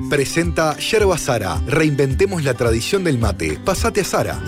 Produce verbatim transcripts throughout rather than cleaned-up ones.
presenta Yerba Sara. Reinventemos la tradición del mate. Pasate a Sara.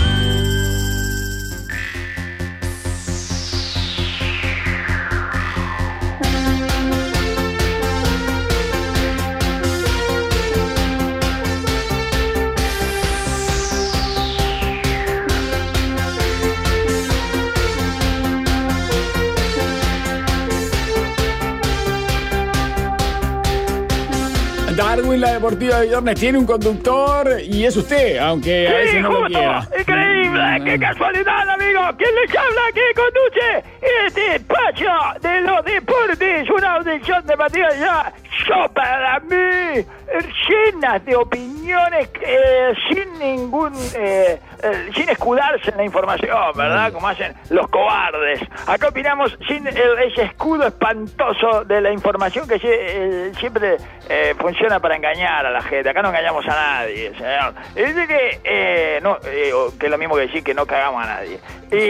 Darwin, la Deportiva de Viernes, tiene un conductor y es usted, aunque a veces Sí, no lo justo, quiera. increíble, qué casualidad, amigo. ¿Quién les habla? ¿Qué conduce este espacio de los deportes? Una audición de Matías ya, yo para mí, llenas de opiniones, eh, sin ningún, eh, eh, sin escudarse en la información, ¿verdad? Como hacen los cobardes. Acá opinamos sin el, ese escudo espantoso de la información que eh, siempre eh, funciona para engañar a la gente. Acá no engañamos a nadie, señor. Y dice que, eh, no, eh, que es lo mismo que decir que no cagamos a nadie.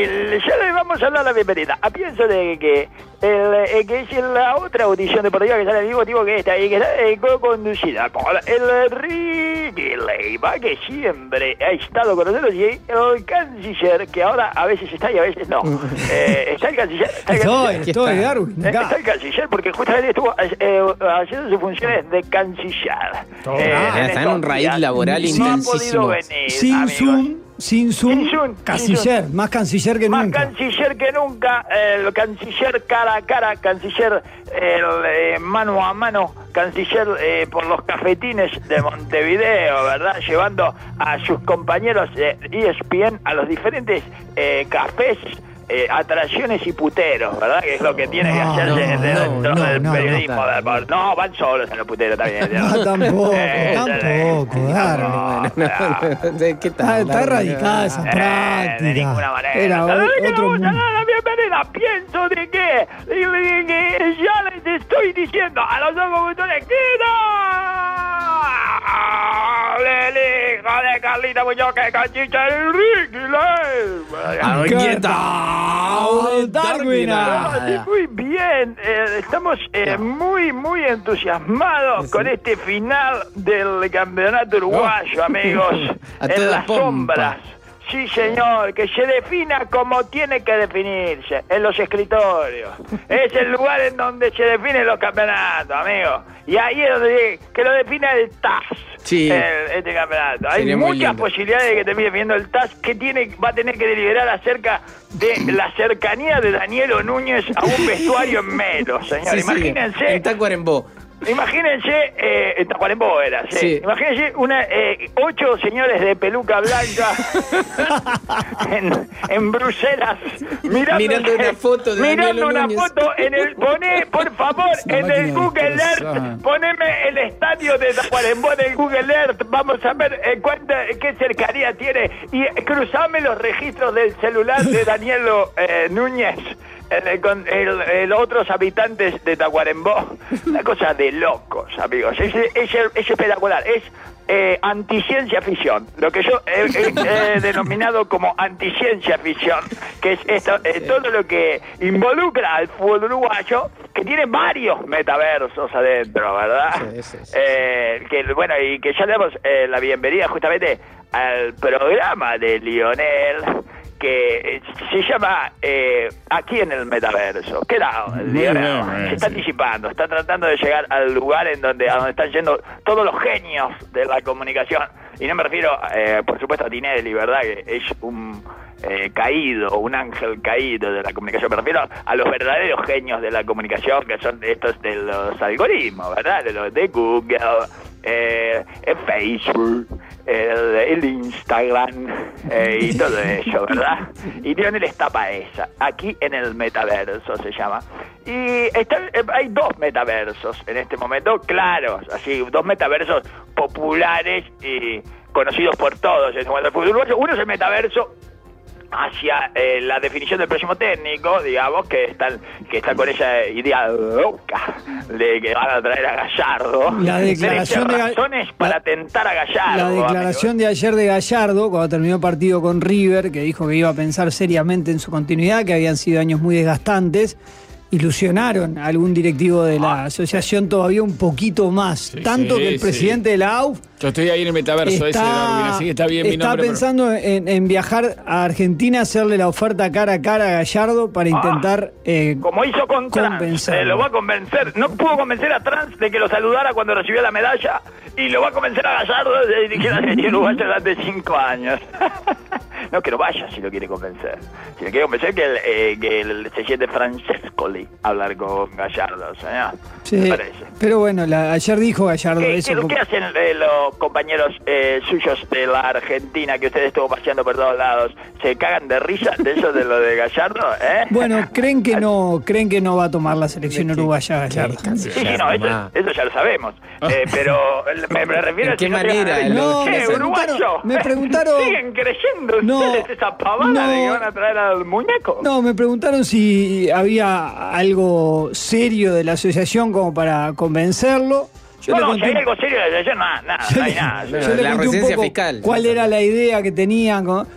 Y ya le vamos a dar la bienvenida. A pienso de que el, eh, que es la otra audición deportiva que sale al mismo tiempo que esta y que está eh, co-conducida por el Ricky Leiva, que siempre ha estado con nosotros, y el canciller, que ahora a veces está y a veces no. Eh, está el canciller. Está el Estoy, canciller. estoy, Darwin. Eh, acá. Está el canciller porque justamente estuvo eh, haciendo sus funciones de canciller. Eh, Ah, está en un raíz días. laboral No ha podido intensísimo. venir, Sin amigos. Zoom, sin Zoom, Sin Zoom, canciller, sin más canciller que Más nunca. canciller que nunca, el canciller cara a cara, canciller el, eh, mano a mano, canciller eh, por los cafetines de Montevideo, ¿verdad? Llevando a sus compañeros de E S P N a los diferentes eh, cafés, eh, atracciones y puteros, ¿verdad? Que es lo que tiene que No, hacerse no, dentro no, del no, periodismo. no, del- no. No, van solos en los puteros también. ¿no? No, tampoco, Eh, tampoco, eh, Darwin. Bueno, no, no, ¿qué Está, tal? está erradicada esa Eh, práctica. de ninguna manera. Era o- ¿Sabes qué? otro Vamos a mundo. dar la bienvenida. Pienso de que, de que ya les estoy diciendo a los dos conductores que no le hijo de Carlita Muñoz que cachicha el Ricky Leiva. ¿Qué tal, Darwin? Ah, Muy bien, eh, estamos eh, muy, muy entusiasmados con este final del campeonato uruguayo, amigos. A En toda las pompa. sombras. Sí, señor, que se defina como tiene que definirse, en los escritorios. Es el lugar en donde se definen los campeonatos, amigo. Y ahí es donde que lo define el T A S, Sí. el- este campeonato. Hay Sería muy muchas lindo. posibilidades de que termine viendo el T A S, que tiene, va a tener que deliberar acerca de la cercanía de Danielo Núñez a un vestuario en Melo, señor. Sí, sí, Imagínense. en Tacuarembó. Imagínense, eh, en Tacuarembó era, sí. Sí. Imagínense una, eh, ocho señores de peluca blanca en, en Bruselas mirando, Mirando una foto de mirando Danielo una Núñez. foto en el, poné, por favor, Una en máquina el de Google destrozar. Earth, poneme el estadio de Tacuarembó en el Google Earth, vamos a ver eh, cuánta, qué cercanía tiene, y eh, cruzame los registros del celular de Danielo eh, Núñez. El, con el, el otros habitantes de Tacuarembó, una cosa de locos, amigos. Es, es, es espectacular, es eh, anticiencia ficción, lo que yo he, he- he denominado como anticiencia ficción, que es esto, eh, todo lo que involucra al fútbol uruguayo, que tiene varios metaversos adentro, ¿verdad? Sí, sí, sí. Eh, que bueno, y que ya le damos eh, la bienvenida justamente al programa de Lionel, que eh, se llama eh, Aquí en el Metaverso. ¿Qué tal, Muy Lionel? bien, Se está sí. anticipando, está tratando de llegar al lugar en donde, a donde están yendo todos los genios de la comunicación. Y no me refiero, eh, por supuesto, a Tinelli, ¿verdad? Que es un eh, caído, un ángel caído de la comunicación. Me refiero a los verdaderos genios de la comunicación, que son estos de los algoritmos, ¿verdad? De los de Google, eh, el Facebook, el, el Instagram eh, y todo eso, ¿verdad? Y Lionel está para esa. Aquí en el metaverso se llama. Y está, eh, hay dos metaversos en este momento, claros, así, dos metaversos populares y conocidos por todos en este momento del fútbol uruguayo. Uno es el metaverso hacia eh, la definición del próximo técnico, digamos, que están que está con esa idea loca de que van a traer a Gallardo. La declaración Tenés de Ga- razones para la- tentar a Gallardo. La declaración de ayer de Gallardo, cuando terminó el partido con River, que dijo que iba a pensar seriamente en su continuidad, que habían sido años muy desgastantes, ilusionaron a algún directivo de la asociación todavía un poquito más. Sí, Tanto sí, que el sí. presidente de la A U F Yo estoy ahí en el metaverso ese de Darwin, así que está bien mi está nombre. pensando en, en viajar a Argentina, hacerle la oferta cara a cara a Gallardo para intentar eh, Como hizo con Trans, convencerlo. eh, lo va a convencer. No pudo convencer a Trans de que lo saludara cuando recibió la medalla y lo va a convencer a Gallardo de dirigir a la selección uruguaya durante cinco años. No, que no vaya si lo quiere convencer. Si lo quiere convencer, que, el, eh, que el, se siente Francescoli hablar con Gallardo, señor. Sí, Me parece. pero bueno, la- ayer dijo Gallardo ¿Qué, eso. qué- como- qué hacen eh, los compañeros eh, suyos de la Argentina que usted estuvo paseando por todos lados? ¿Se cagan de risa de eso de lo de Gallardo? ¿eh? Bueno, creen que no, creen que no va a tomar la selección ¿De qué? uruguaya Gallardo. ¿Qué? Sí, sí, no, eso, Mamá. eso ya lo sabemos. Eh, pero me, me refiero ¿En a qué si no se van a manera? ver- No, ¿Qué, me preguntaron- uruguayo? me preguntaron- ¿Siguen creyendo No, ustedes esa pavada no. de que van a traer al muñeco? No, me preguntaron si había algo serio de la asociación como para convencerlo. Yo No, le no, si conté, hay algo serio de la ayer, nada, nada, yo no hay le- nada. yo Bueno, le la conté un residencia poco fiscal. cuál era la idea que tenían. ¿no?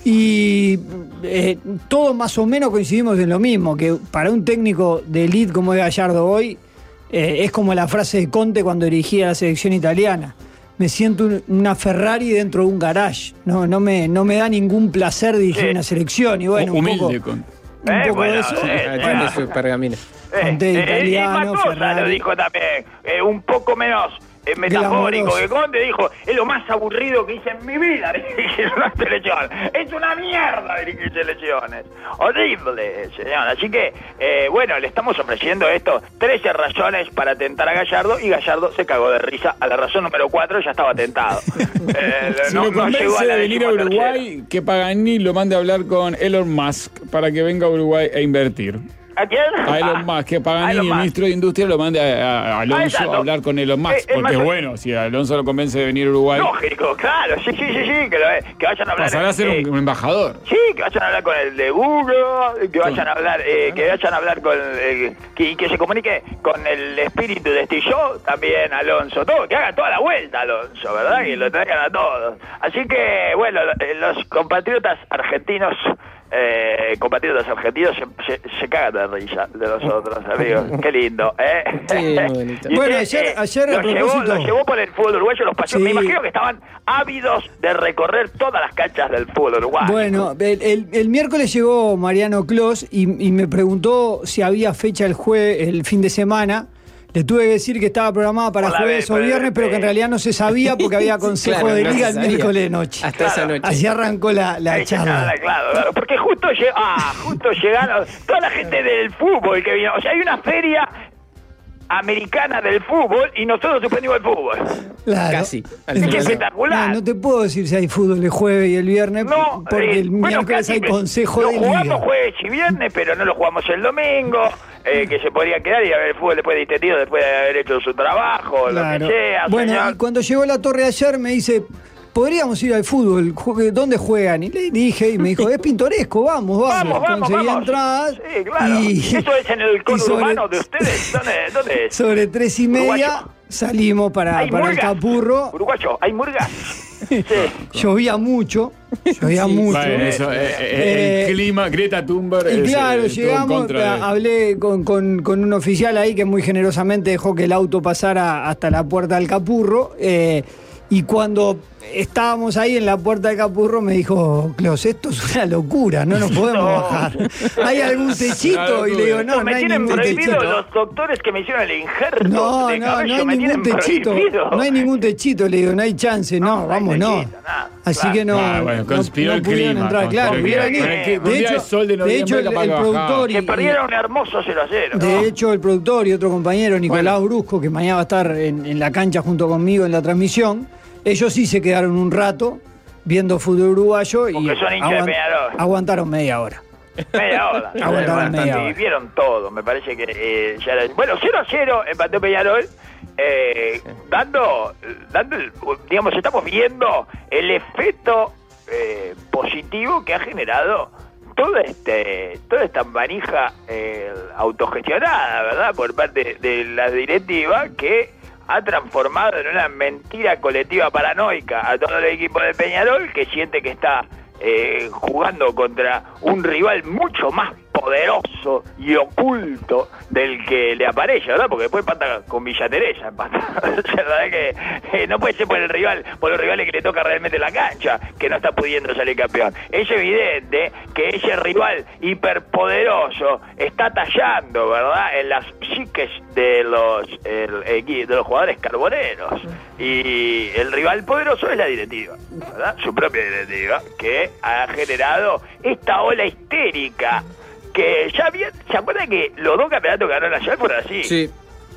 Y eh, todos más o menos coincidimos en lo mismo, que para un técnico de elite como es Gallardo hoy, eh, es como la frase de Conte cuando dirigía la selección italiana. Me siento un- una Ferrari dentro de un garage. No, no, me, no me da ningún placer dirigir Sí. una selección. Y bueno, un Humilde poco, con. un Eh, poco bueno, de eso. eh, Ah, tiene su pergamino. Conte italiano, y Matosa Ferrari. lo dijo también, eh, un poco menos eh, metafórico, Glamoroso. que Conte dijo, es lo más aburrido que hice en mi vida dirigir una selección. Es una mierda dirigir selecciones. Horrible, señor. Así que, eh, bueno, le estamos ofreciendo esto, trece razones para tentar a Gallardo, y Gallardo se cagó de risa. A la razón número cuatro ya estaba tentado. Eh, Si no- lo no llegó convence a la de venir a decimotercera. Uruguay, que Pagani lo mande a hablar con Elon Musk para que venga a Uruguay a invertir. ¿A quién? A Elon Musk, que A Pagani, Elon el Musk. ministro de Industria, lo mande a, a Alonso exacto. a hablar con Elon Musk. Eh, es porque más- es bueno, si Alonso lo convence de venir a Uruguay, Lógico, claro, sí, sí, sí, sí, que, lo- que vayan a hablar. pasará a ser eh, un, un embajador. Sí, que vayan a hablar con el de Google, que vayan a hablar, eh, que vayan a hablar con el, que, que se comunique con el espíritu de Steve Jobs, también Alonso, todo, que haga toda la vuelta Alonso, ¿verdad? Que lo traigan a todos. Así que, bueno, eh, los compatriotas argentinos, eh, compatriotas argentinos se, se, se cagan de risa de nosotros, amigos. Qué lindo, ¿eh? Sí, muy bonito. Y Bueno, usted, ayer- ayer, a lo llevó, propósito- lo llevó por el fútbol uruguayo, los paseó. Sí. Me imagino que estaban ávidos de recorrer todas las canchas del fútbol uruguayo. Bueno, el, el- el miércoles llegó Mariano Clos y, y me preguntó si había fecha el jueves, el fin de semana. Le tuve que decir que estaba programada para Por la jueves vez, o por el viernes, pero que en B P. realidad no se sabía porque había consejo Claro, de no se liga el sabía. miércoles de noche. Hasta esa Claro. noche. Así arrancó la, la Ahí se charla. habla, claro, claro, porque justo, lleg- ah, justo llegaron toda la gente del fútbol que vino. O sea, hay una feria americana del fútbol y nosotros suspendimos el fútbol. Claro. Casi, al Es final. que espectacular. No, no te puedo decir si hay fútbol el jueves y el viernes, No, porque eh, el bueno, miércoles casi hay que consejo lo de jugamos liga. jueves y viernes, pero no lo jugamos el domingo, eh, que se podría quedar y ver el fútbol después de distendido, después de haber hecho su trabajo, Claro. lo que sea. Bueno, señor. y cuando llegó la torre ayer me dice, podríamos ir al fútbol, Jue- ¿dónde juegan? Y le dije, y me dijo, es pintoresco, vamos, vamos. Vamos, vamos, Conseguí vamos. entradas. Sí, claro. Y, ¿Eso es en el y conurbano de ustedes? ¿Dónde, dónde es? Sobre tres y media Uruguayo. salimos para, ¿Hay para el murgas? Capurro. Uruguayo, ¿hay murgas? Sí. Llovía mucho, llovía mucho. Bueno, eso, eh, eh, Eh, el clima, Greta Thunberg. Y es, claro, eh, todo en llegamos, contra de- hablé con, con- con un oficial ahí que muy generosamente dejó que el auto pasara hasta la puerta del Capurro. eh, y cuando estábamos ahí en la puerta del Capurro me dijo, Clos, esto es una locura, no nos podemos No. bajar. ¿Hay algún techito? Y le digo, no, me no hay tienen ningún prohibido techito. los doctores que me hicieron el injerto No, de no, cabello, no hay me ningún tienen techito. prohibido. No hay ningún techito, le digo, no hay chance, no, No, no hay vamos, no. techito, nada, Así claro. que no, Ah, bueno, no, conspiró no el pudieron clima, entrar, claro. conspiró el hubieran clima. ido. Que un De día hecho, de sol de de hecho noviembre el, capaz el que bajaba. productor y, Que perdieron un hermoso cero a cero. de ¿no? hecho, el productor y otro compañero, Nicolás Brusco, que mañana va a estar en, en la cancha junto conmigo en la transmisión, ellos sí se quedaron un rato viendo fútbol uruguayo y Porque son hinchas de Peñarol. aguantaron media hora. Media hora. Aguantaron Bastante. media hora. Y vieron todo, me parece que eh, ya era... Bueno, cero a cero empató Peñarol, eh, dando, dando el- digamos, estamos viendo el efecto eh, positivo que ha generado todo este, toda esta manija eh, autogestionada, ¿verdad?, por parte de la directiva, que ha transformado en una mentira colectiva paranoica a todo el equipo de Peñarol, que siente que está eh, jugando contra un rival mucho más poderoso y oculto del que le aparece, ¿verdad? Porque después empata con Villa Teresa, empata. La verdad es que eh, no puede ser por el rival, por los rivales que le toca realmente la cancha, que no está pudiendo salir campeón. Es evidente que ese rival hiperpoderoso está tallando, ¿verdad?, en las psiques de los, el, el, de los jugadores carboneros. Y el rival poderoso es la directiva, ¿verdad? Su propia directiva, que ha generado esta ola histérica que ya bien, ¿se acuerdan que los dos campeonatos que ganó Nacional fueron así? Sí.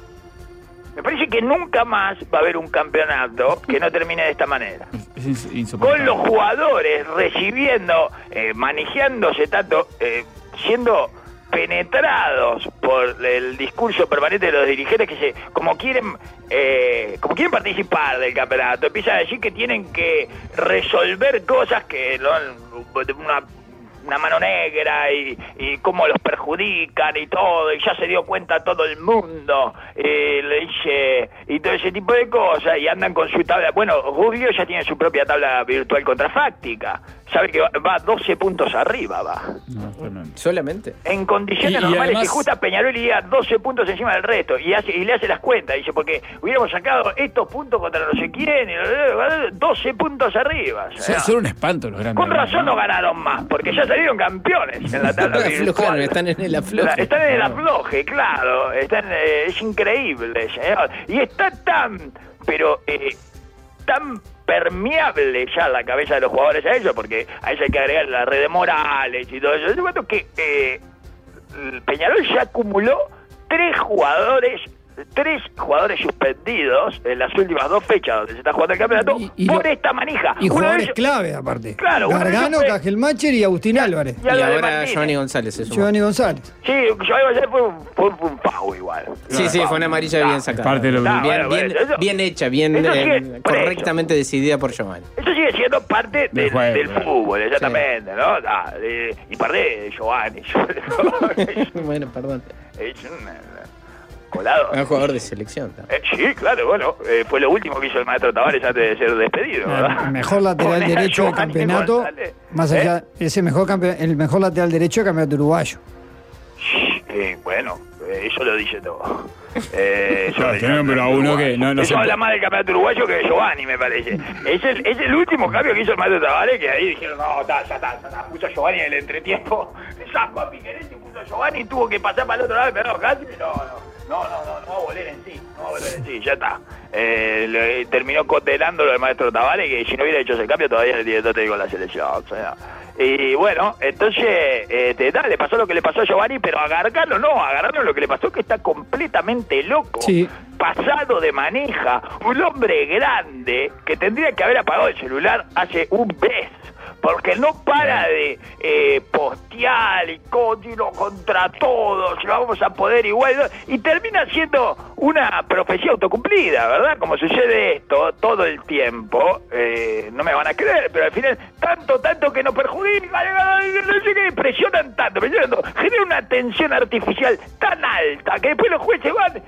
Me parece que nunca más va a haber un campeonato que no termine de esta manera. Es insoportable. Con los jugadores recibiendo, eh, manejándose tanto, eh, siendo penetrados por el discurso permanente de los dirigentes que se, como quieren, eh, como quieren participar del campeonato, empiezan a decir que tienen que resolver cosas que no, una una mano negra y, y cómo los perjudican y todo, y ya se dio cuenta todo el mundo, eh, le dice, y todo ese tipo de cosas, y andan con su tabla. Bueno, Rubio ya tiene su propia tabla virtual contrafáctica, sabe que va, va doce puntos arriba, va. No, bueno. ¿Solamente? En condiciones Y- y normales, además- si justa Peñarol iría doce puntos encima del resto, y hace y le hace las cuentas, dice, porque hubiéramos sacado estos puntos contra no sé quién, y doce puntos arriba. O sea, Son, son un espanto los grandes. con razón no ganaron más, porque ya salieron campeones en la tabla Aflojaron, virtual. están en el afloje. Están en el afloje, claro. Están, eh, es increíble, señor. Y está tan, pero eh, tan permeable ya la cabeza de los jugadores a eso, porque a eso hay que agregar la red de Morales y todo eso. Yo cuento que eh, Peñarol ya acumuló tres jugadores tres jugadores suspendidos en las últimas dos fechas donde se está jugando el campeonato Y- y por lo- esta manija. Y Uno de jugadores ellos- clave, aparte. Claro, uno de Gargano, ellos fue- Cajelmacher y Agustín Álvarez. Y Y Álvarez ahora Martínez. Giovanni González se sumó. Giovanni González. Sí, yo ayer fue, un- fue, fue un pavo igual. Sí, sí, fue una amarilla bien sacada. parte de lo- bien, Ah, bueno, bien, bueno, eso- bien hecha, bien eso sí eh, es por correctamente decidida por Giovanni. Eso sigue siendo parte Del del, juego, del claro. fútbol, exactamente, ¿no? Ah, de- y parte de Giovanni. Bueno, perdón. Es un eh, colado. Un jugador de selección. ¿no? Eh, sí, claro, bueno, eh, fue lo último que hizo el maestro Tavares antes de ser despedido, ¿verdad? El mejor lateral Poner a derecho del Giovanni campeonato, González. más ¿Eh? allá, ese mejor campe- el mejor lateral derecho del campeonato uruguayo. Eh, bueno, eh, eso lo dice todo. Eh, eso Claro, lo dice tenemos, el pero a campeonato uno que uruguayo. no- no eso se habla po- más del campeonato uruguayo que de Giovanni, me parece. Es el, es el último cambio que hizo el maestro Tavares, que ahí dijeron, no, ta, ya está, ya está. Puso a Giovanni en el entretiempo, sacó a Piqueretti, puso a Giovanni y tuvo que pasar para el otro lado, pero casi, no, no. No, no, no, no va a volver en sí, no va a volver en sí, ya está. Eh, le- terminó condenándolo el maestro Tavares, que si no hubiera hecho ese cambio todavía el director técnico de la selección. O sea. Y bueno, entonces, este, tal, le pasó lo que le pasó a Giovanni, pero a Gargano no, a Gargano lo que le pasó es que está completamente loco, Sí. pasado de manija, un hombre grande que tendría que haber apagado el celular hace un mes. Porque no para de eh, postear y continuo contra todos, lo vamos a poder igual, ¿no? Y termina siendo una profecía autocumplida, ¿verdad? Como sucede esto todo el tiempo, eh, no me van a creer, pero al final, tanto, tanto que nos perjudica, no sé qué, presionan tanto, presionan tanto, genera una tensión artificial tan alta que después los jueces van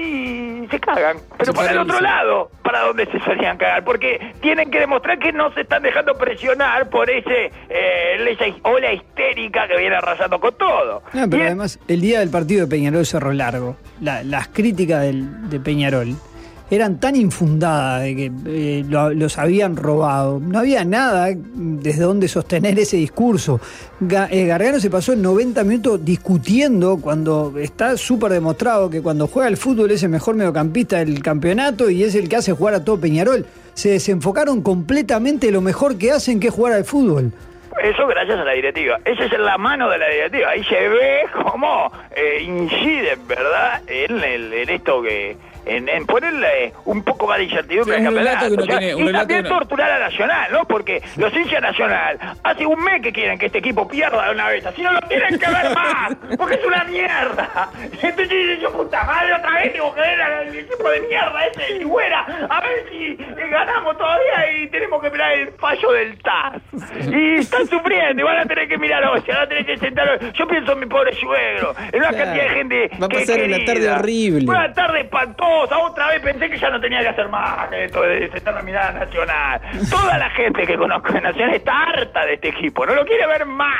y se cagan, pero Se para el otro paralizan. lado, para donde se solían cagar, porque tienen que demostrar que no se están dejando presionar por ese eh, esa ola histérica que viene arrasando con todo. No, pero Y es- además, el día del partido de Peñarol Cerro Largo, la- las críticas del- de Peñarol eran tan infundadas de que eh, lo- los habían robado. No había nada desde donde sostener ese discurso. Ga- eh, Gargano se pasó noventa minutos discutiendo cuando está súper demostrado que cuando juega al fútbol es el mejor mediocampista del campeonato y es el que hace jugar a todo Peñarol. Se desenfocaron completamente lo mejor que hacen, que es jugar al fútbol. Eso gracias a la directiva. Esa es la mano de la directiva. Ahí se ve cómo eh, inciden, ¿verdad? En, el- en esto que... En, en ponerle un poco más de incertidumbre Sí, al un relato campeonato. que no O sea, tiene- un y relato también que no- torturar a Nacional, ¿no? Porque los hinchas Nacional hace un mes que quieren que este equipo pierda de una vez. Así no lo tienen que ver más. Porque es una mierda. Entonces dicen yo, puta madre, otra vez tengo que ver al equipo de mierda ese de Ligüera. A ver si eh, ganamos todavía y tenemos que mirar el fallo del T A S. Y están sufriendo y van a tener que mirar hoy. Se van a tener que sentar hoy. Yo pienso en mi pobre suegro. En una Claro. cantidad de gente Va a que pasar una querida. tarde horrible. Una tarde espantosa. Otra vez pensé que ya no tenía que hacer más que esto de sentar la mirada Nacional. Toda la gente que conozco en Nacional está harta de este equipo. No lo quiere ver más.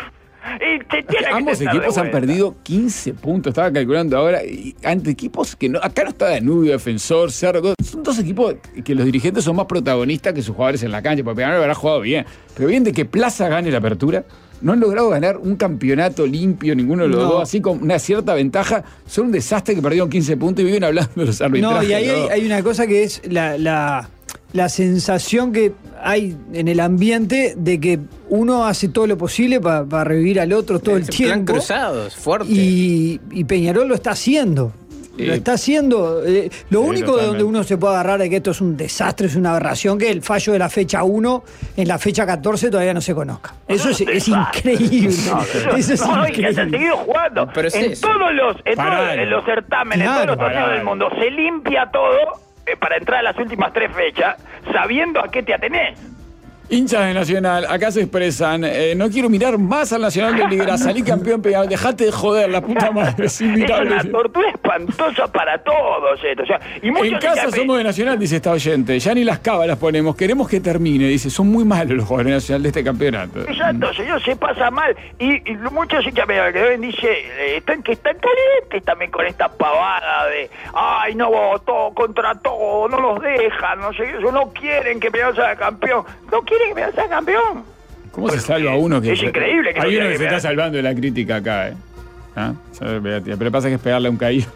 Y se tiene que Ambos intentar de equipos han vuelta. perdido quince puntos, estaba calculando ahora, y ante equipos que no, acá no está Danubio, Defensor, Cerro, son dos equipos que los dirigentes son más protagonistas que sus jugadores en la cancha, porque Peñarol habrá jugado bien, pero bien de que Plaza gane la apertura, no han logrado ganar un campeonato limpio, ninguno de los No. dos, así con una cierta ventaja, son un desastre que perdieron quince puntos y viven hablando de los arbitrajes. No, y ahí hay, ¿no? hay una cosa que es la, la, la sensación que hay en el ambiente de que uno hace todo lo posible para revivir al otro todo el Plan tiempo. cruzados, fuerte. Y, y Peñarol lo está haciendo. Lo Eh, está haciendo. Eh, lo sí, único de totalmente. donde uno se puede agarrar de que esto es un desastre, es una aberración, que el fallo de la fecha uno en la fecha catorce todavía no se conozca. Eso es, es increíble. No, eso- Eso es no, y que se han increíble. seguido jugando. Pero es en eso. todos los, en Pará. todos en los certámenes, Claro, en todos los torneos pará. del mundo, se limpia todo eh, para entrar a las últimas tres fechas, sabiendo a qué te atenés. Hinchas de Nacional, acá se expresan, eh, no quiero mirar más al Nacional de Liga, salí campeón Peñarol, dejate de joder, la puta madre, es Es inmirable. una tortura espantosa para todos esto. O sea, y muchos En casa hinchas- somos de Nacional, dice esta oyente, ya ni las cábalas ponemos, queremos que termine, dice, son muy malos los jugadores de Nacional de este campeonato. Exacto, señor, se pasa mal. Y, y muchos hinchas que ven dice eh, están que están calientes también con esta pavada de ay, no votó contra todo, no los dejan, no sé qué, eso, no quieren que Peñarol sea campeón, no quieren que Peñarol sea campeón. ¿Cómo se salva uno que... Es increíble que no hay uno quiera que que se está vean. salvando de la crítica acá, ¿eh? ¿Ah? ¿Sabes? Pero lo que pasa es que es pegarle a un caído.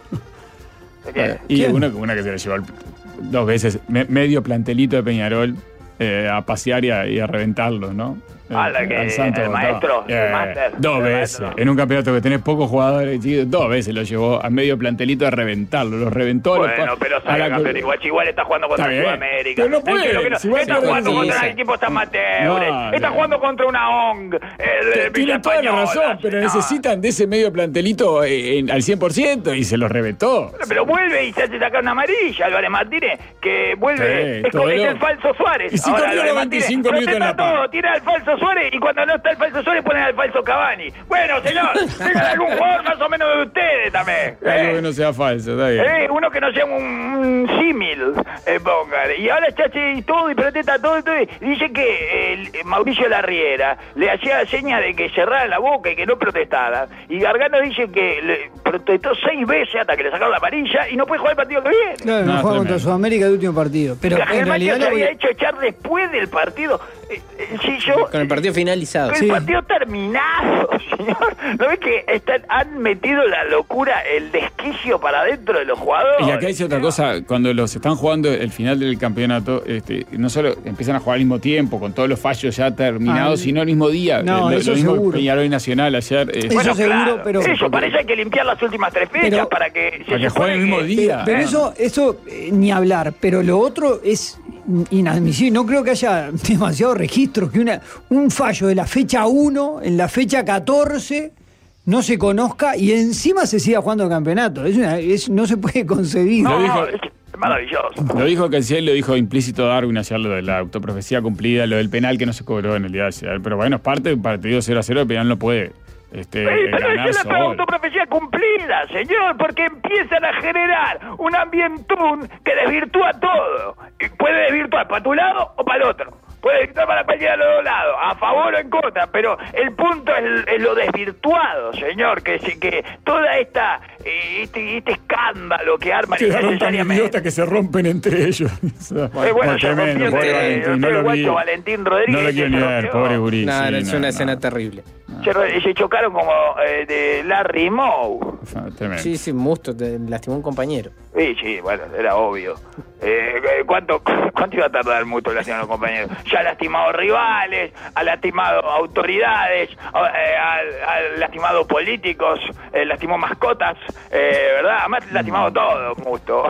¿Qué? Y ¿Quién? una, una que se le llevó al- dos veces, me- medio plantelito de Peñarol eh, a pasear y a, y a reventarlo, ¿no? Ah, la que- al Santo el Botá. maestro, el Eh, máster, Dos el veces. maestro. En un campeonato que tenés pocos jugadores, chicos, dos veces lo llevó a medio plantelito a reventarlo. Los reventó. a los Bueno, pa- pero a sale la- campeón igual, igual está jugando contra Está bien. Sudamérica. Pero no puede, Entiendo que no- si igual está pierde jugando la contra liga. equipos amateurs. No, está no. jugando contra una O N G. el de Tienen Villa toda la Española, razón, pero no. necesitan de ese medio plantelito eh, en- al cien por ciento y se los reventó. Pero vuelve y se hace sacar una amarilla, Álvarez Martínez, que vuelve, Sí, es, como- todo es lo- el falso Suárez. Y si Ahora, corrió Álvarez los Martínez veinticinco minutos en la protesta todo, paz. tira al falso Suárez y cuando no está el falso Suárez ponen al falso Cavani. Bueno, señor, tengan algún jugador más o menos de ustedes también. Algo ¿eh? que no sea falso, está bien. Eh, uno que no sea un, un símil, eh, póngale. Y ahora está así y todo y protesta todo y todo. Y dice que eh, el- Mauricio Larriera le hacía señas de que cerrara la boca y que no protestara. Y Gargano dice que le protestó seis veces hasta que le sacaron la amarilla y no puede jugar el partido que viene. Claro, No, no, juega contra tremendo. Sudamérica el último partido. Pero La en Germania realidad se no había voy- hecho echar después del partido. Eh, eh, si yo... Con el partido finalizado. El Sí. partido terminado, señor. ¿No ves que están, han metido la locura, el desquicio para adentro de los jugadores? Y acá dice otra cosa, cuando los están jugando el final del campeonato, este, no solo empiezan a jugar al mismo tiempo, con todos los fallos ya terminados, Ah, sino al mismo día. no, lo, eso lo mismo seguro. Peñarol y Nacional ayer. eh, Eso Bueno, seguro, claro, pero- Eso, parece que hay que limpiar las últimas tres fechas Pero- para que... Para que supone jueguen el mismo que- día. Pero Ah. eso, eso eh, ni hablar. Pero lo otro es inadmisible. No creo que haya demasiados registros que una, un fallo de la fecha uno en la fecha catorce no se conozca y encima se siga jugando el campeonato. Es una- es- no se puede concebir. No, Lo dijo- no, es maravilloso. Lo dijo Cancel, lo dijo implícito Darwin ayer, lo de la autoprofecía cumplida, lo del penal que no se cobró en el día de ayer. Pero bueno, es parte de un partido cero a cero, el Peñarol no puede este, Sí, pero ganar es la solo. autoprofecía cumplida, señor, porque empiezan a generar un ambientún que desvirtúa todo. Y puede desvirtuar para tu lado o para el otro. Puede desvirtuar para cualquiera de los dos lados, a favor o en contra, pero el punto es, es lo desvirtuado, señor, que sí, que toda esta eh, este, este escándalo que arman Quedaron tan innecesariamente. idiotas que se rompen entre ellos. Eh, bueno, se tremendo, rompió pobre entre- Valentín, no entre lo el vi. guacho Valentín Rodríguez, No lo quiero se ni ver, rompió. pobre gurí. No, sí, no, es no, una no. escena terrible. Se, se chocaron como eh, de Larry Moe. Tremendo. Sí, sí, Musto, te lastimó un compañero. Sí, sí, bueno, era obvio. Eh, ¿cuánto, ¿Cuánto iba a tardar mucho en lastimar a los compañeros? Ya ha lastimado rivales, ha lastimado autoridades, ha, eh, ha- ha lastimado políticos, eh, lastimó mascotas, eh, ¿verdad? Además, lastimado todo, Musto.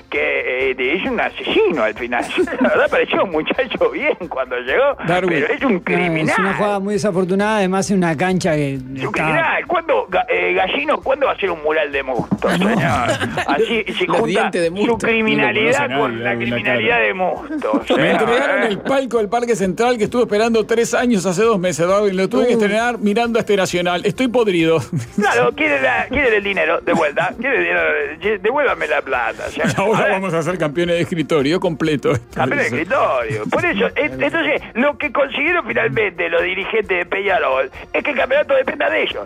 Que eh, es un asesino al final. La verdad, pareció un muchacho bien cuando llegó, Darwin. pero es un No, criminal. es una jugada muy desafortunada, además en una cancha que Es un está- criminal. ¿Cuándo, Ga- eh, Gallino, cuándo va a ser un mural de Musto, señor? Así, si Los junta dientes de su Musto. criminalidad No lo conoce con nadie, la Darwin, la criminalidad cara. de Musto. o sea, Me entregaron ¿eh? el palco del Parque Central que estuve esperando tres años hace dos meses, Darwin. Lo tuve que estrenar mirando a este Nacional. Estoy podrido. Claro, quieren, la- quieren el dinero de vuelta. Quieren el dinero, devuélvame la plata. o sea, Y ahora ahora- vamos a ser campeones de escritorio completo. Campeón de escritorio. Por eso, es- entonces, lo que consiguieron finalmente los dirigentes de Peñarol es que el campeonato dependa de ellos.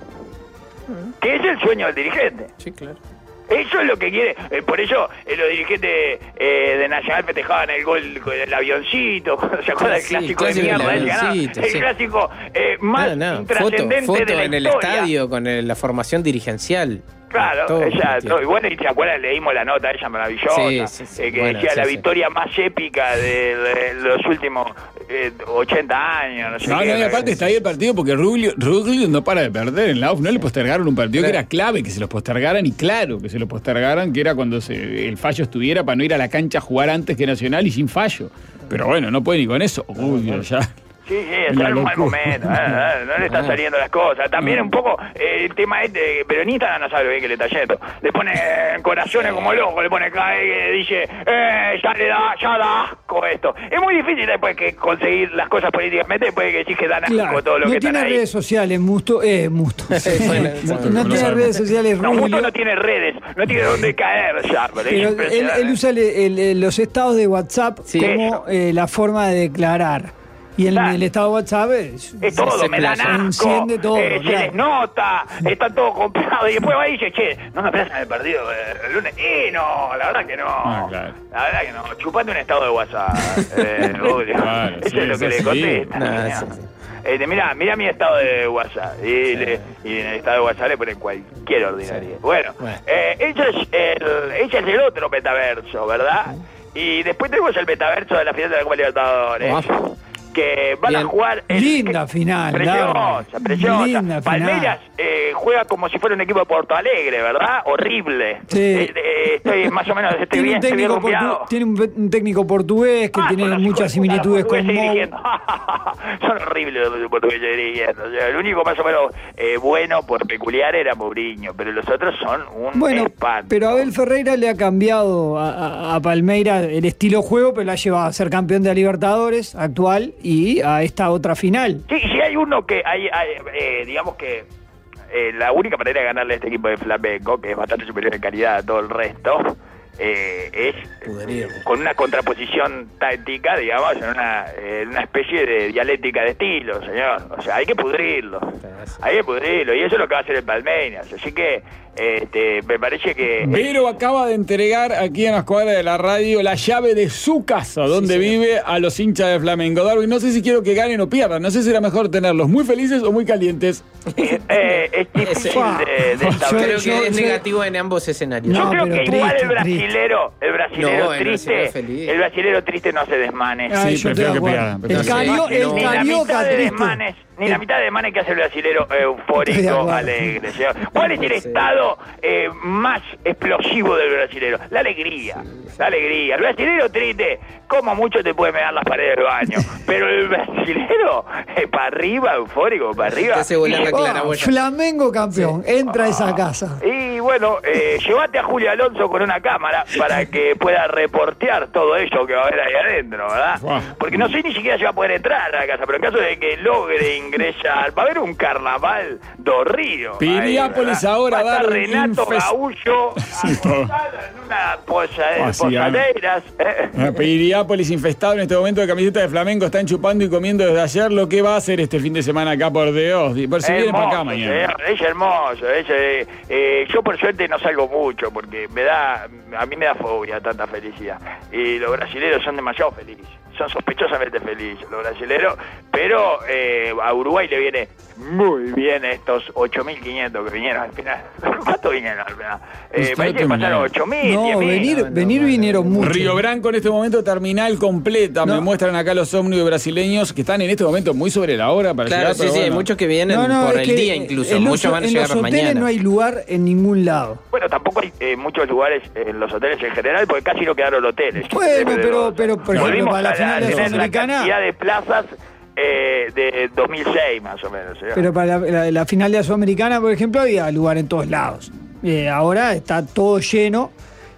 Que es el sueño del dirigente. Sí, claro. Eso es lo que quiere. eh, por eso eh, los dirigentes eh, de Nacional festejaban el gol con el avioncito. ¿Se acuerdan del Sí, clásico de clásico del mierda? ese, ¿no? avioncito, El sí. clásico eh, más No, no. Foto, intrascendente foto de la en el historia. estadio con el- la formación dirigencial. Claro, Todo, exacto. tío. Y bueno, y te acuerdas, leímos la nota ella maravillosa, Sí, sí, sí. eh, que Bueno, decía sí, la sí. victoria más épica de, de los últimos eh, ochenta años, no sé No, qué. no, y aparte está ahí el partido porque Ruglio, Ruglio no para de perder en la U F. No le postergaron un partido que era clave, que se lo postergaran, y claro que se lo postergaran, que era cuando se, el fallo estuviera para no ir a la cancha a jugar antes que Nacional y sin fallo. Pero bueno, no puede ni con eso. Ruglio ya. Sí, sí, La está en un mal locura. momento, eh, eh, no le están saliendo las cosas. También un poco eh, el tema este, pero en Instagram no sabe lo bien que le está yendo. Le pone eh, corazones como loco, le pone acá y dice, eh, ya le da, ya da asco esto. Es muy difícil después que conseguir las cosas políticamente, después de que decís que dan asco Claro, todo lo no que están tiene ahí. redes sociales, Musto, eh, Musto. Bueno, no no tiene sabe. redes sociales, No, Musto Rubio. no tiene redes, no tiene dónde caer ya. Pero es Pero él, impresionante. él usa el- el- el- los estados de WhatsApp Sí. como eh, la forma de declarar. Y el, Claro. el estado de WhatsApp es, Es todo, Se me dan playa. asco, Enciende todo, eh, se claro. les nota, está todo comprado. Y después va y dice, che, no me aplazan el partido eh, el lunes. Y no, la verdad que no. Ah, claro. La verdad que no. Chupate un estado de WhatsApp, eh, Julio. Claro, Eso sí, es lo que eso le sí. contesta. No, mirá. sí, sí. Este, mirá, mirá mi estado de WhatsApp. Y, le- y en el estado de WhatsApp le ponen cualquier ordinaria. Bueno, Bueno. eh, ese, es el, ese es el otro metaverso, ¿verdad? Y después tenemos el metaverso de la final de la Copa Libertadores. Ah. Que van Bien. a jugar el, Linda final, preciosa, Darwin. preciosa. Linda final. Palmeiras eh, juega como si fuera un equipo de Porto Alegre, ¿verdad? Horrible. Sí. Eh, eh, estoy más o menos, estoy Tiene bien, un, estoy bien técnico rumbeado. portu- tiene un, un técnico portugués que Ah, tiene son los hijos muchas de puta, similitudes los con portugueses Mou. dirigiendo. Son horribles los portugueses dirigiendo. O sea, el único más o menos eh, bueno por peculiar era Mourinho, pero los otros son un Bueno, espanto. pero Abel Ferreira le ha cambiado a, a- a Palmeiras el estilo juego, pero la ha llevado a ser campeón de la Libertadores actual y a esta otra final. Sí, sí hay uno que hay, hay, eh, digamos que eh, la única manera de ganarle a este equipo de Flamengo, que es bastante superior en calidad a todo el resto, eh, es Puderío. con una contraposición táctica, digamos, en una, en una especie de dialéctica de estilo, señor. O sea, hay que pudrirlo. Hay que pudrirlo. Y eso es lo que va a hacer el Palmeiras. Así que este, me parece que... Vero acaba de entregar aquí en la escuadra de la radio la llave de su casa, donde vive, a los hinchas de Flamengo. Darwin, no sé si quiero que ganen o pierdan. No sé si era mejor tenerlos muy felices o muy calientes. eh, eh, es difícil de, de establecer. Creo Yo- que es yo- negativo en ambos escenarios. Yo No, creo pero que igual triste, el brasilero, el brasilero No, el triste, brasilero feliz. el brasilero triste no se desmanece. Ay, Sí, yo estoy prefiero de que acuerdo. pierdan, El, prefiero que cario- pierdan. el Ni la carioca mitad de triste. desmanes, ni la mitad de desmanes que hace el brasilero Estoy de eufórico, acuerdo. alegre. señor. ¿Cuál es el estado eh, más explosivo del brasilero? La alegría, la alegría. El brasilero triste, como mucho te puede mear las paredes del baño, pero el brasilero eh, para arriba, eufórico, para arriba. Te hace volar la Oh, claraboya. Flamengo campeón, entra a esa casa. Y bueno, eh, llévate a Julio Alonso con una cámara para que pueda reportear todo ello que va a haber ahí adentro, ¿verdad? Wow. Porque no sé ni siquiera si va a poder entrar a la casa, pero en caso de que logre ingresar, va a haber un carnaval do Río. Piriápolis ahí, ¿verdad? ahora, va a estar Darwin, Renato infest- Gaullo Sí, todo. acostado en una posa, Ah, sí, posaderas. ¿eh? Ah, Piriápolis infestado en este momento de camiseta de Flamengo. Están chupando y comiendo desde ayer. Lo que va a hacer este fin de semana acá por Dios. Por si viene para acá Hermoso, mañana. señor, es hermoso. Es, eh, eh, yo por suerte no salgo mucho porque me da, a mí me da fobia tanta felicidad. Y los brasileros son demasiado felices. Son sospechosamente felices los brasileros, pero eh, a Uruguay le viene muy bien estos ocho mil quinientos que vinieron al final. ¿Cuánto vinieron al final? Eh, Usted parece que pasaron terminó. ocho mil, No, venir, no, venir no, vinieron mucho. Río Branco en este momento terminal completa. Me No. muestran acá los ómnibus brasileños que están en este momento muy sobre la hora para Claro, llegar. sí, pero sí, hay bueno. muchos que vienen No, no, por es el que día incluso. en los- Muchos van a en llegar los hoteles mañana. no hay lugar en ningún lado. Bueno, tampoco hay eh, muchos lugares en los hoteles en general porque casi no quedaron hoteles. Bueno, Eh, pero- pero, por ejemplo, volvimos para la a final de tener Sudamericana- la cantidad de plazas eh, de dos mil seis más o menos. ¿sí? Pero para la, la- la final de la Sudamericana, por ejemplo, había lugar en todos lados. Eh, ahora está todo lleno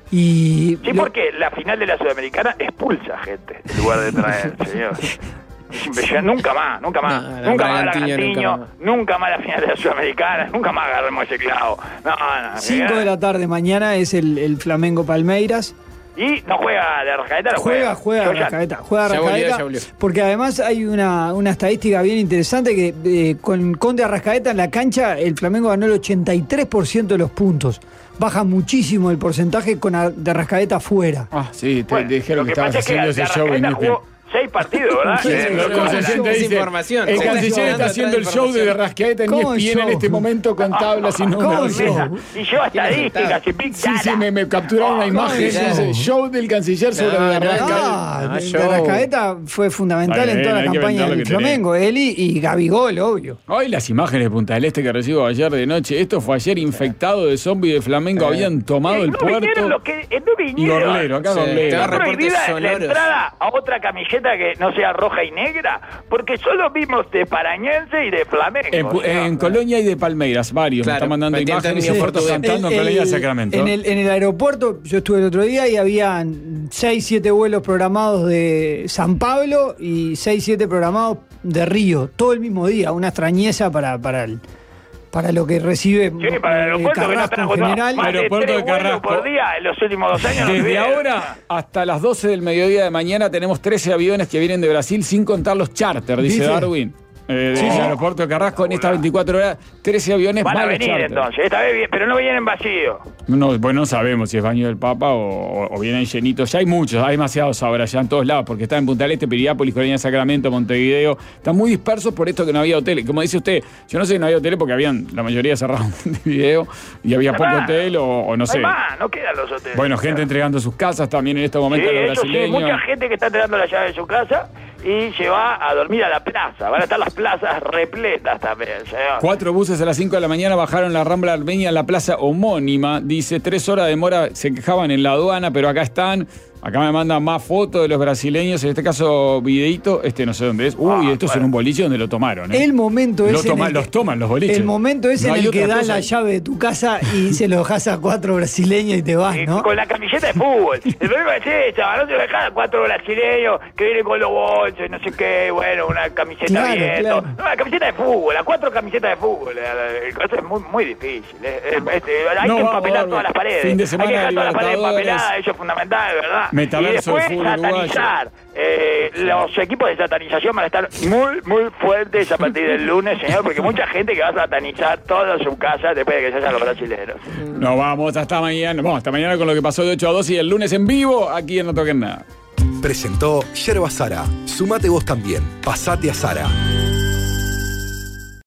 Y Sí, lo- porque la final de la Sudamericana expulsa gente en lugar de traer, señor. Es impresionante. Nunca más, nunca más. No, no, nunca más el Bragantino, Argentino, nunca nunca más la final de la Sudamericana, nunca más agarremos ese clavo. No, no. cinco de la tarde mañana es el, el Flamengo Palmeiras. Y no juega de Arrascaeta, no Juega, juega Yo ya- Arrascaeta, juega Ya volvió, Arrascaeta, ya volvió. porque además hay una, una estadística bien interesante que eh, con Conde Arrascaeta en la cancha el Flamengo ganó el ochenta y tres por ciento de los puntos. Baja muchísimo el porcentaje con Ar- de Arrascaeta fuera. Ah, sí, te Bueno, dijeron lo que que estabas pasa es que haciendo de ese show. Arrascaeta Inútil. jugó seis partidos, ¿verdad? Sí, Eh, sí, lo sí, cual- El sí, oyente es dice, información. el ¿Cómo canciller show? está haciendo el show de Rascaeta en E ¿Cómo S P N en show? este momento con tablas y ¿Cómo números. show? Y yo estadísticas y Big Sí, Data. sí, me, me capturaron Oh, una imagen. show. Dice, show del canciller sobre No, la no, Rascaeta. Ah, Ah, de- de show. Arrascaeta fue fundamental Está en toda bien, la hay que campaña vender lo del que tenés. Flamengo. Él y, y Gabigol, obvio. Hoy las imágenes de Punta del Este que recibo ayer de noche. Esto fue ayer infectado de zombies de Flamengo. Habían tomado el no vinieron puerto. los que, eh, no Y vinieron. Gorlero, acá Sí, Gorlero. te va a Está reportes prohibida la sonoros. entrada a otra camiseta que no sea roja y negra, porque solo vimos de Parañense y de Flamengo. En, o sea, en Colonia y de Palmeiras, varios. Claro, me están mandando metí imágenes y entendido fotos portugués. cantando en El- Colonia de el- Sacramento. En el, en el aeropuerto, yo estuve el otro día y habían seis siete vuelos programados de San Pablo y seis siete programados de Río, todo el mismo día, una extrañeza para, para, el- para lo que recibe Sí, para el eh, aeropuerto que no Carrasco están en agotado. general. Más de Aeropuerto tres de vuelos Carrasco. por día en los últimos dos años. no Desde tuvieron. ahora hasta las doce del mediodía de mañana tenemos trece aviones que vienen de Brasil sin contar los charter, dice ¿Dice? Darwin. Eh, Sí, del sí. aeropuerto de Carrasco en estas veinticuatro horas, trece aviones Van a más los venir charter. entonces, esta vez, bien, pero no vienen vacíos. No, bueno, no sabemos si es baño del Papa o, o- o vienen llenitos. Ya hay muchos, hay demasiados ahora, ya en todos lados, porque están en Punta del Este, Piriápolis, Colonia, Sacramento, Montevideo. Están muy dispersos por esto que no había hoteles. Como dice usted, yo no sé si no había hoteles porque habían, la mayoría cerraron Montevideo y había poco Ah, hotel o, o no No sé. hay más, no quedan los hoteles. Bueno, gente entregando sus casas también en estos Sí, momentos a los eso sí, brasileños. mucha gente que está entregando la llave de su casa y se va a dormir a la plaza. Van a estar las plazas repletas también, señor. Cuatro buses a las cinco de la mañana bajaron la Rambla Armenia en la plaza homónima. Dice, tres horas de demora, se quejaban en la aduana, pero acá están. Acá me mandan más fotos de los brasileños, en este caso videíto, este no sé dónde es. Uy, Ah, esto es en bueno. un boliche donde lo tomaron. ¿eh? El momento Lo es en toma- el los toman los boliches. El momento es No en hay el que otra das cosa. la llave de tu casa y se lo dejas a cuatro brasileños y te vas, Eh, ¿no? Con la camiseta de fútbol. El problema es ese, no se dejan a cuatro brasileños que vienen con los bolsos y no sé qué, bueno, una camiseta Claro, bien. claro. No, la camiseta de fútbol, a cuatro camisetas de fútbol. eh, Eso es muy, muy difícil. eh, eh, este, hay No, que va, empapelar va, todas las paredes. fin de hay semana que dejar de todas las paredes Libertadores. empapeladas, eso es fundamental, ¿verdad? Metaverso y después del fútbol satanizar. Eh, los equipos de satanización van a estar muy, muy fuertes a partir del lunes, señor, porque mucha gente que va a satanizar toda su casa después de que se hayan los brasileños. Nos vamos hasta mañana. Vamos, hasta mañana con lo que pasó de ocho a doce y el lunes en vivo aquí en No Toquen Nada. Presentó Yerba Sara. Sumate vos también. Pasate a Sara.